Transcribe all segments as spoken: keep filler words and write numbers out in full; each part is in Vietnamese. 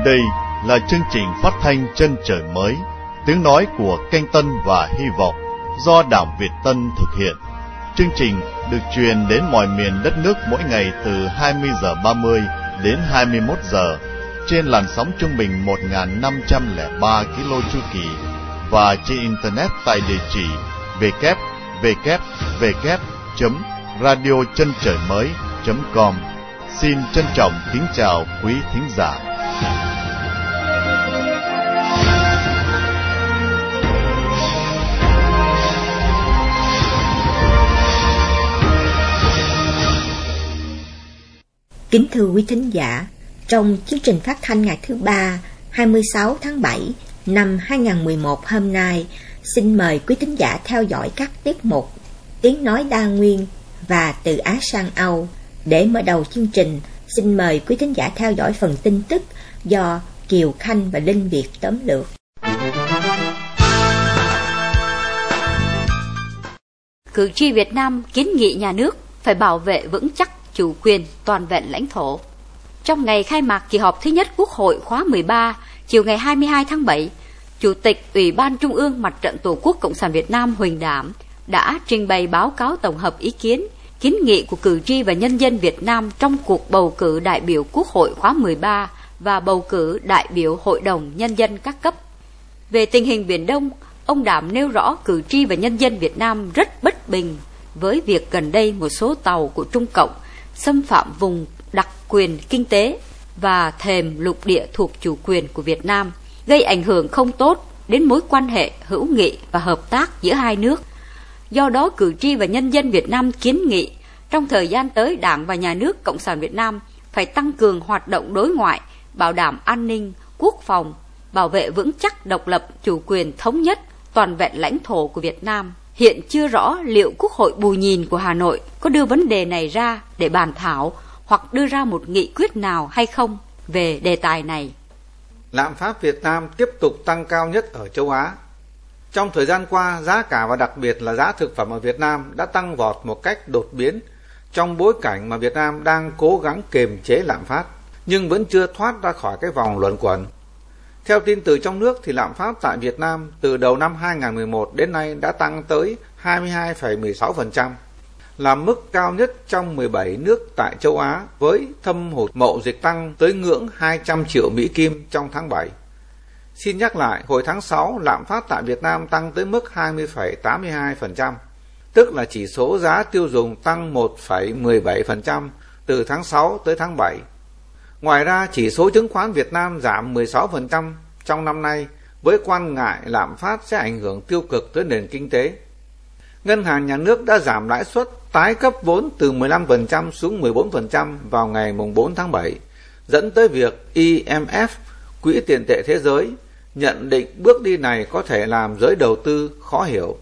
Đây là chương trình phát thanh Chân Trời Mới, tiếng nói của Kênh Tân và Hy Vọng, do Đảng Việt Tân thực hiện. Chương trình được truyền đến mọi miền đất nước mỗi ngày từ hai mươi giờ ba mươi đến hai mươi mốt giờ trên làn sóng trung bình một nghìn năm trăm lẻ ba ki lô chu kỳ và trên internet tại địa chỉ w w w chấm radio chân trời mới chấm com. Xin trân trọng kính chào quý thính giả. Kính thưa quý thính giả, trong chương trình phát thanh ngày thứ ba, hai mươi sáu tháng bảy năm hai nghìn không trăm mười một hôm nay, xin mời quý thính giả theo dõi các tiết mục Tiếng nói đa nguyên và Từ Á sang Âu. Để mở đầu chương trình, xin mời quý thính giả theo dõi phần tin tức do Kiều Khanh và Linh Việt tóm lược. Cử tri Việt Nam kiến nghị nhà nước phải bảo vệ vững chắc chủ quyền toàn vẹn lãnh thổ. Trong ngày khai mạc kỳ họp thứ nhất Quốc hội khóa mười ba, chiều ngày hai mươi hai tháng bảy, Chủ tịch Ủy ban Trung ương Mặt trận Tổ quốc Cộng sản Việt Nam Huỳnh Đảm đã trình bày báo cáo tổng hợp ý kiến, kiến nghị của cử tri và nhân dân Việt Nam trong cuộc bầu cử đại biểu Quốc hội khóa mười ba và bầu cử đại biểu Hội đồng Nhân dân các cấp. Về tình hình Biển Đông, ông Đảm nêu rõ cử tri và nhân dân Việt Nam rất bất bình với việc gần đây một số tàu của Trung Cộng xâm phạm vùng đặc quyền kinh tế và thềm lục địa thuộc chủ quyền của Việt Nam, gây ảnh hưởng không tốt đến mối quan hệ hữu nghị và hợp tác giữa hai nước. Do đó, cử tri và nhân dân Việt Nam kiến nghị trong thời gian tới, Đảng và Nhà nước Cộng sản Việt Nam phải tăng cường hoạt động đối ngoại, bảo đảm an ninh, quốc phòng, bảo vệ vững chắc độc lập, chủ quyền, thống nhất, toàn vẹn lãnh thổ của Việt Nam. Hiện chưa rõ liệu Quốc hội bù nhìn của Hà Nội có đưa vấn đề này ra để bàn thảo hoặc đưa ra một nghị quyết nào hay không về đề tài này. Lạm phát Việt Nam tiếp tục tăng cao nhất ở châu Á. Trong thời gian qua, giá cả và đặc biệt là giá thực phẩm ở Việt Nam đã tăng vọt một cách đột biến trong bối cảnh mà Việt Nam đang cố gắng kiềm chế lạm phát, nhưng vẫn chưa thoát ra khỏi cái vòng luẩn quẩn. Theo tin từ trong nước thì lạm phát tại Việt Nam từ đầu năm hai nghìn không trăm mười một đến nay đã tăng tới hai mươi hai phẩy mười sáu phần trăm, là mức cao nhất trong mười bảy nước tại châu Á, với thâm hụt mậu dịch tăng tới ngưỡng hai trăm triệu Mỹ Kim trong tháng bảy. Xin nhắc lại, hồi tháng sáu, lạm phát tại Việt Nam tăng tới mức hai mươi phẩy tám mươi hai phần trăm, tức là chỉ số giá tiêu dùng tăng một phẩy mười bảy phần trăm từ tháng sáu tới tháng bảy. Ngoài ra, chỉ số chứng khoán Việt Nam giảm mười sáu phần trăm trong năm nay, với quan ngại lạm phát sẽ ảnh hưởng tiêu cực tới nền kinh tế. Ngân hàng Nhà nước đã giảm lãi suất tái cấp vốn từ mười lăm phần trăm xuống mười bốn phần trăm vào ngày bốn tháng bảy, dẫn tới việc I M F, Quỹ tiền tệ thế giới, nhận định bước đi này có thể làm giới đầu tư khó hiểu.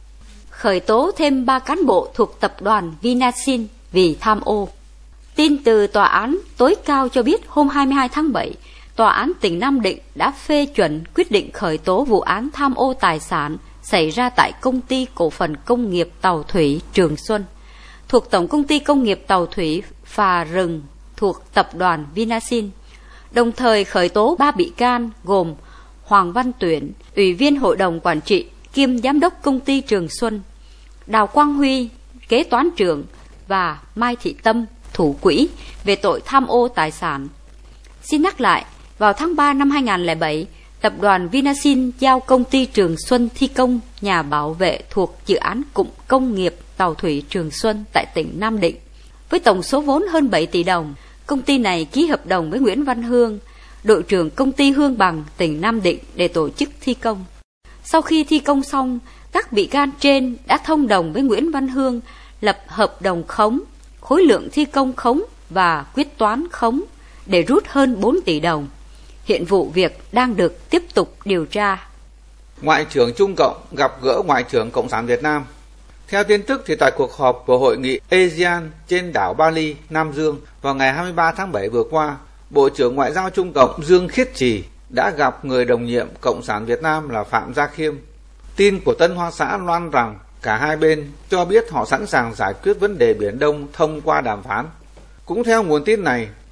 Khởi tố thêm ba cán bộ thuộc tập đoàn Vinasin vì tham ô. Tin từ Tòa án tối cao cho biết hôm hai mươi hai tháng bảy, Tòa án tỉnh Nam Định đã phê chuẩn quyết định khởi tố vụ án tham ô tài sản xảy ra tại Công ty Cổ phần Công nghiệp Tàu thủy Trường Xuân, thuộc Tổng Công ty Công nghiệp Tàu thủy Phà Rừng thuộc tập đoàn Vinasin, đồng thời khởi tố ba bị can gồm Hoàng Văn Tuyển, Ủy viên Hội đồng Quản trị kiêm Giám đốc Công ty Trường Xuân, Đào Quang Huy, Kế toán trưởng và Mai Thị Tâm, thủ quỹ về tội tham ô tài sản. Xin nhắc lại, vào tháng ba năm hai nghìn không trăm lẻ bảy, tập đoàn Vinasin giao Công ty Trường Xuân thi công nhà bảo vệ thuộc dự án Cụm Công nghiệp Tàu thủy Trường Xuân tại tỉnh Nam Định. Với tổng số vốn hơn bảy tỷ đồng, công ty này ký hợp đồng với Nguyễn Văn Hương, đội trưởng công ty Hương Bằng, tỉnh Nam Định để tổ chức thi công. Sau khi thi công xong, các bị can trên đã thông đồng với Nguyễn Văn Hương lập hợp đồng khống, khối lượng thi công khống và quyết toán khống để rút hơn bốn tỷ đồng. Hiện vụ việc đang được tiếp tục điều tra. Ngoại trưởng Trung Cộng gặp gỡ Ngoại trưởng Cộng sản Việt Nam. Theo tin tức thì tại cuộc họp của hội nghị a sê an trên đảo Bali, Nam Dương vào ngày hai mươi ba tháng bảy vừa qua, Bộ trưởng Ngoại giao Trung Cộng Dương Khiết Trì đã gặp người đồng nhiệm Cộng sản Việt Nam là Phạm Gia Khiêm. Tin của Tân Hoa Xã loan rằng cả hai bên cho biết họ sẵn sàng giải quyết vấn đề Biển Đông thông qua đàm phán. Cũng theo nguồn tin này,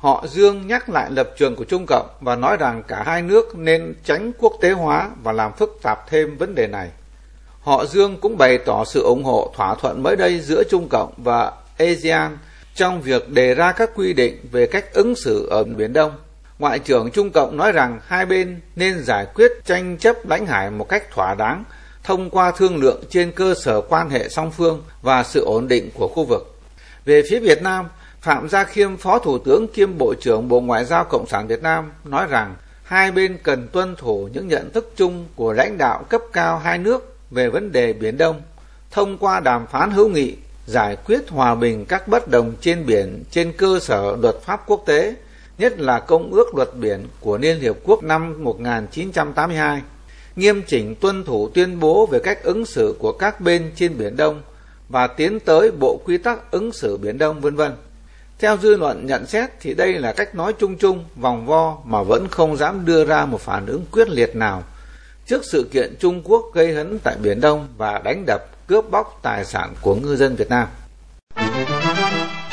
Họ Dương nhắc lại lập trường của Trung Cộng và nói rằng cả hai nước nên tránh quốc tế hóa và làm phức tạp thêm vấn đề này. Họ Dương cũng bày tỏ sự ủng hộ thỏa thuận mới đây giữa Trung Cộng và a sê an trong việc đề ra các quy định về cách ứng xử ở Biển Đông. Ngoại trưởng Trung Cộng nói rằng hai bên nên giải quyết tranh chấp lãnh hải một cách thỏa đáng thông qua thương lượng trên cơ sở quan hệ song phương và sự ổn định của khu vực. Về phía Việt Nam, Phạm Gia Khiêm, Phó Thủ tướng kiêm Bộ trưởng Bộ Ngoại giao Cộng sản Việt Nam nói rằng hai bên cần tuân thủ những nhận thức chung của lãnh đạo cấp cao hai nước về vấn đề Biển Đông, thông qua đàm phán hữu nghị, giải quyết hòa bình các bất đồng trên biển trên cơ sở luật pháp quốc tế, nhất là Công ước Luật Biển của Liên Hiệp Quốc năm một nghìn chín trăm tám mươi hai, nghiêm chỉnh tuân thủ tuyên bố về cách ứng xử của các bên trên Biển Đông và tiến tới Bộ Quy tắc ứng xử Biển Đông, vân vân. Theo dư luận nhận xét thì đây là cách nói chung chung, vòng vo mà vẫn không dám đưa ra một phản ứng quyết liệt nào trước sự kiện Trung Quốc gây hấn tại Biển Đông và đánh đập, cướp bóc tài sản của ngư dân Việt Nam.